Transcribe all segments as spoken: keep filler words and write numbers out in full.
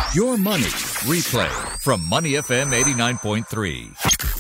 Your Money Replay from Money F M eighty-nine point three.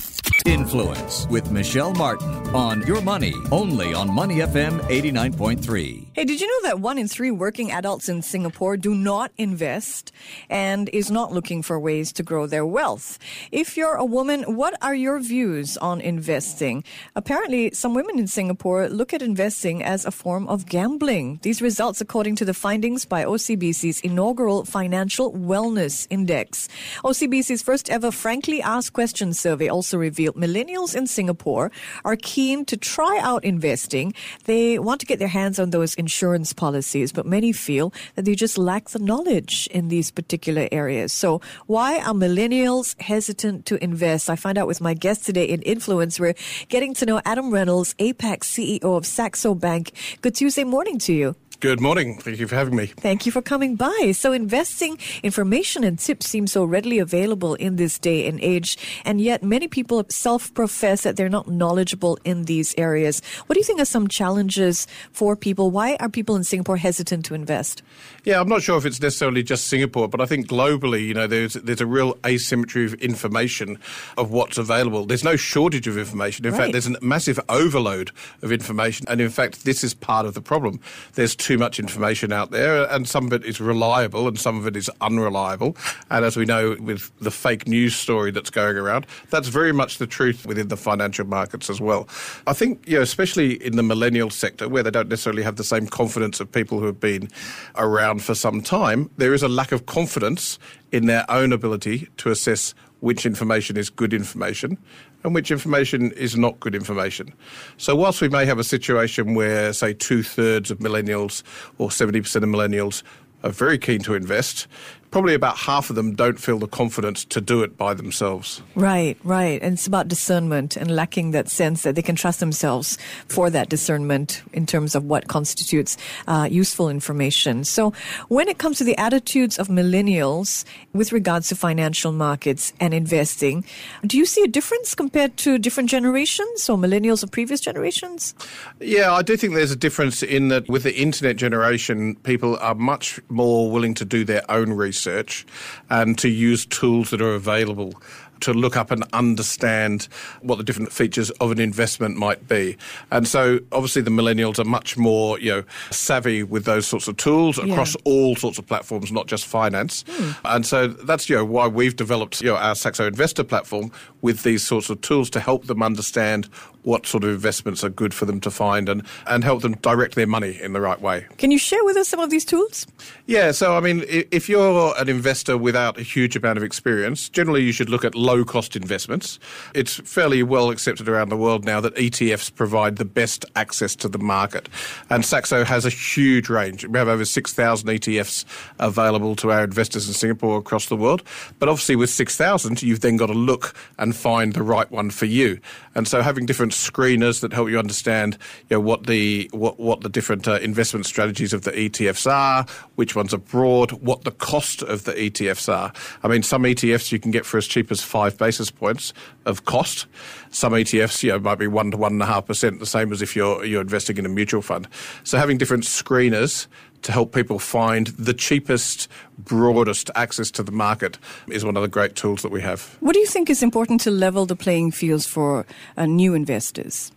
Influence with Michelle Martin on Your Money, only on Money F M eighty-nine point three. Hey, did you know that one in three working adults in Singapore do not invest and is not looking for ways to grow their wealth? If you're a woman, what are your views on investing? Apparently, some women in Singapore look at investing as a form of gambling. These results according to the findings by O C B C's inaugural Financial Wellness Index. O C B C's first ever Frankly Asked Questions survey also revealed millennials in Singapore are keen to try out investing. They want to get their hands on those insurance policies, but many feel that they just lack the knowledge in these particular areas. So why are millennials hesitant to invest? I find out with my guest today in Influence. We're getting to know Adam Reynolds, APAC C E O of Saxo Bank. Good Tuesday morning to you. Good morning. Thank you for having me. Thank you for coming by. So investing information and tips seem so readily available in this day and age, and yet many people self-profess that they're not knowledgeable in these areas. What do you think are some challenges for people? Why are people in Singapore hesitant to invest? Yeah, I'm not sure if it's necessarily just Singapore, but I think globally, you know, there's there's a real asymmetry of information of what's available. There's no shortage of information. In Right. fact, there's a massive overload of information. And in fact, this is part of the problem. There's too much information out there, and some of it is reliable and some of it is unreliable. And as we know with the fake news story that's going around, that's very much the truth within the financial markets as well. I think, you know, especially in the millennial sector, where they don't necessarily have the same confidence of people who have been around for some time, there is a lack of confidence in their own ability to assess which information is good information and which information is not good information. So whilst we may have a situation where, say, two-thirds of millennials or seventy percent of millennials are very keen to invest, probably about half of them don't feel the confidence to do it by themselves. Right, right. And it's about discernment and lacking that sense that they can trust themselves for that discernment in terms of what constitutes uh, useful information. So when it comes to the attitudes of millennials with regards to financial markets and investing, do you see a difference compared to different generations or millennials of previous generations? Yeah, I do think there's a difference in that with the internet generation, people are much more willing to do their own research. Research and to use tools that are available to look up and understand what the different features of an investment might be. And so obviously the millennials are much more, you know, savvy with those sorts of tools across yeah. all sorts of platforms, not just finance. Hmm. And so that's, you know, why we've developed, you know, our Saxo Investor platform with these sorts of tools to help them understand what sort of investments are good for them to find and, and help them direct their money in the right way. Can you share with us some of these tools? Yeah, so I mean, if you're an investor without a huge amount of experience, generally you should look at low-cost investments. It's fairly well accepted around the world now that E T Fs provide the best access to the market. And Saxo has a huge range. We have over six thousand E T Fs available to our investors in Singapore across the world. But obviously with six thousand, you've then got to look and find the right one for you. And so having different screeners that help you understand, you know, what the what, what the different uh, investment strategies of the E T Fs are, which ones are broad, what the cost of the E T Fs are. I mean, some E T Fs you can get for as cheap as five basis points of cost. Some E T Fs, you know, might be one to one and a half percent, the same as if you're you're investing in a mutual fund. So having different screeners to help people find the cheapest, broadest access to the market is one of the great tools that we have. What do you think is important to level the playing fields for uh, new investors?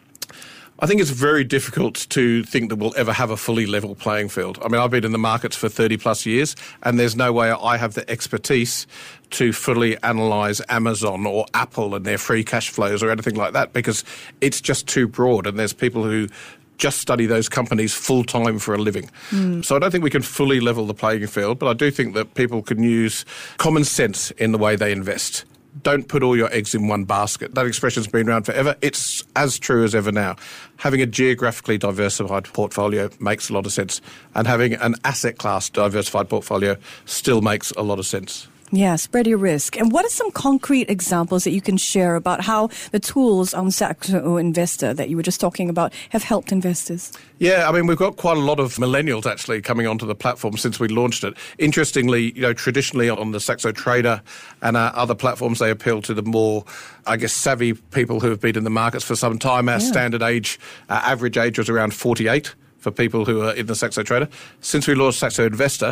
I think it's very difficult to think that we'll ever have a fully level playing field. I mean, I've been in the markets for thirty plus years, and there's no way I have the expertise to fully analyse Amazon or Apple and their free cash flows or anything like that, because it's just too broad, and there's people who just study those companies full-time for a living. Mm. So I don't think we can fully level the playing field, but I do think that people can use common sense in the way they invest. Don't put all your eggs in one basket. That expression's been around forever. It's as true as ever now. Having a geographically diversified portfolio makes a lot of sense, and having an asset class diversified portfolio still makes a lot of sense. Yeah, spread your risk. And what are some concrete examples that you can share about how the tools on Saxo Investor that you were just talking about have helped investors? Yeah, I mean, we've got quite a lot of millennials actually coming onto the platform since we launched it. Interestingly, you know, traditionally on the Saxo Trader and uh, other platforms, they appeal to the more, I guess, savvy people who have been in the markets for some time. Our yeah. standard age, uh, average age was around forty-eight for people who are in the Saxo Trader. Since we launched Saxo Investor,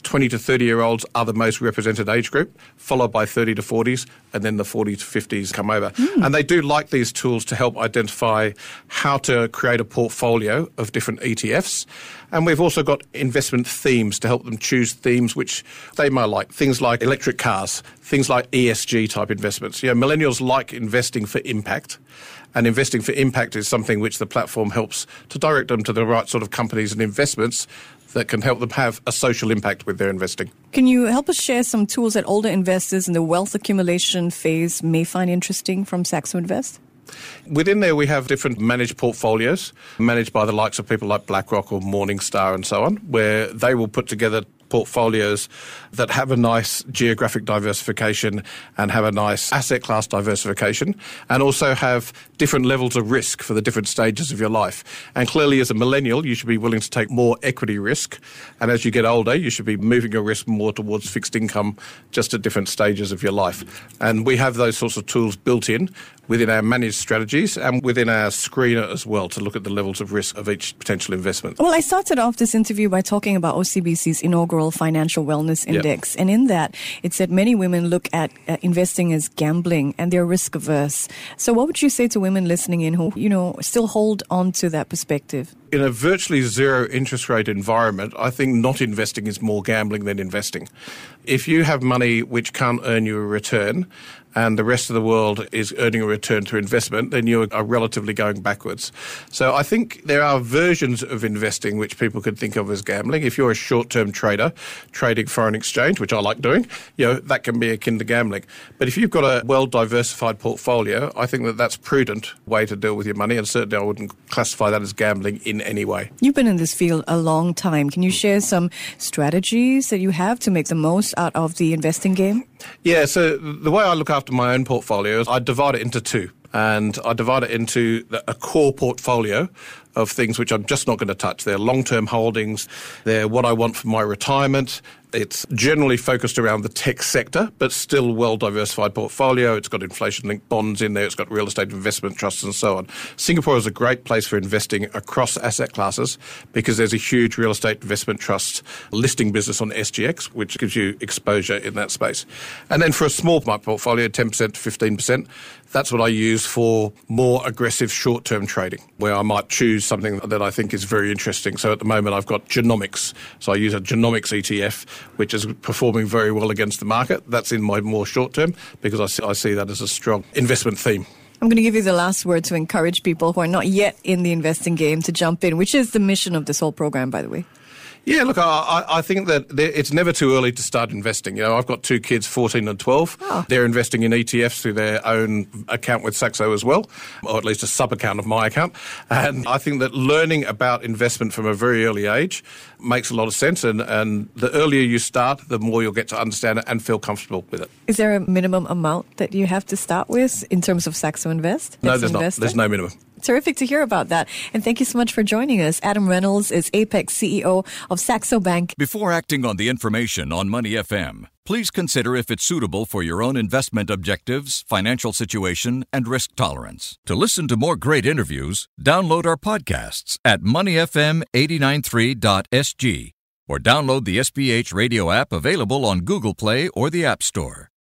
twenty to thirty-year-olds are the most represented age group, followed by thirty to forties, and then the forty to fifties come over. Mm. And they do like these tools to help identify how to create a portfolio of different E T Fs. And we've also got investment themes to help them choose themes which they might like. Things like electric cars, things like E S G type investments. You know, millennials like investing for impact. And investing for impact is something which the platform helps to direct them to the right sort of companies and investments that can help them have a social impact with their investing. Can you help us share some tools that older investors in the wealth accumulation phase may find interesting from Saxo Invest? Within there, we have different managed portfolios managed by the likes of people like BlackRock or Morningstar and so on, where they will put together portfolios that have a nice geographic diversification and have a nice asset class diversification, and also have different levels of risk for the different stages of your life. And clearly, as a millennial, you should be willing to take more equity risk. And as you get older, you should be moving your risk more towards fixed income just at different stages of your life. And we have those sorts of tools built in within our managed strategies and within our screener as well to look at the levels of risk of each potential investment. Well, I started off this interview by talking about O C B C's inaugural Financial Wellness Index. Yep. And in that, it said many women look at uh, investing as gambling and they're risk averse. So what would you say to women listening in who, you know, still hold on to that perspective? In a virtually zero interest rate environment, I think not investing is more gambling than investing. If you have money which can't earn you a return, and the rest of the world is earning a return through investment, then you are relatively going backwards. So I think there are versions of investing which people could think of as gambling. If you're a short-term trader, trading foreign exchange, which I like doing, you know, that can be akin to gambling. But if you've got a well-diversified portfolio, I think that that's a prudent way to deal with your money, and certainly I wouldn't classify that as gambling in any way. You've been in this field a long time. Can you share some strategies that you have to make the most out of the investing game? Yeah, so the way I look after my own portfolio is I divide it into two. And I divide it into a core portfolio of things which I'm just not going to touch. They're long-term holdings. They're what I want for my retirement. It's generally focused around the tech sector, but still well-diversified portfolio. It's got inflation-linked bonds in there. It's got real estate investment trusts and so on. Singapore is a great place for investing across asset classes because there's a huge real estate investment trust listing business on S G X, which gives you exposure in that space. And then for a small portfolio, ten percent to fifteen percent, that's what I use for more aggressive short-term trading, where I might choose something that I think is very interesting. So at the moment, I've got genomics. So I use a genomics E T F, which is performing very well against the market. That's in my more short-term because I see, I see that as a strong investment theme. I'm going to give you the last word to encourage people who are not yet in the investing game to jump in, which is the mission of this whole program, by the way. Yeah, look, I, I think that it's never too early to start investing. You know, I've got two kids, fourteen and twelve. Oh. They're investing in E T Fs through their own account with Saxo as well, or at least a sub-account of my account. And I think that learning about investment from a very early age makes a lot of sense. And, and the earlier you start, the more you'll get to understand it and feel comfortable with it. Is there a minimum amount that you have to start with in terms of Saxo Invest? No, there's not. There's no minimum. Terrific to hear about that. And thank you so much for joining us. Adam Reynolds is Apex C E O of Saxo Bank. Before acting on the information on Money F M, please consider if it's suitable for your own investment objectives, financial situation, and risk tolerance. To listen to more great interviews, download our podcasts at money f m eight nine three dot s g or download the S B H radio app available on Google Play or the App Store.